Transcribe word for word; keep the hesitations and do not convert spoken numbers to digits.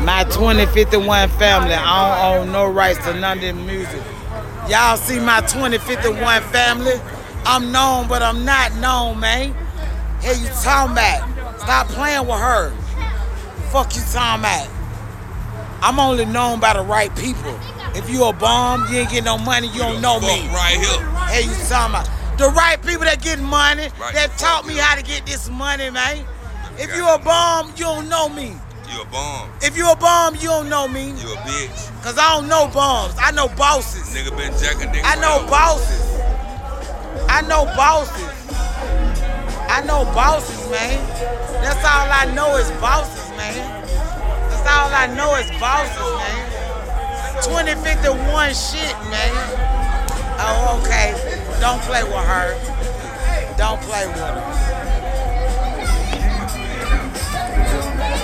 My twenty fifty-one family, I don't own no rights to none of this music. Y'all see my twenty fifty-one family? I'm known, but I'm not known, man. Hey, you talking about? Stop playing with her. Fuck you talking about? I'm only known by the right people. If you a bum, you ain't get no money, you don't know me. Right here. Hey, you talking about? The right people that get money, Right that taught me how to get this money, man. If you a bum, you don't know me. You a bum. If you a bum, you don't know me. You a bitch. Cause I don't know bums. I know bosses. Nigga been jacking niggas. I know bosses. I know bosses. I know bosses, man. That's all I know is bosses, man. That's all I know is bosses, man. twenty fifty-one shit, man. Oh, okay. Don't play with her. Don't play with her.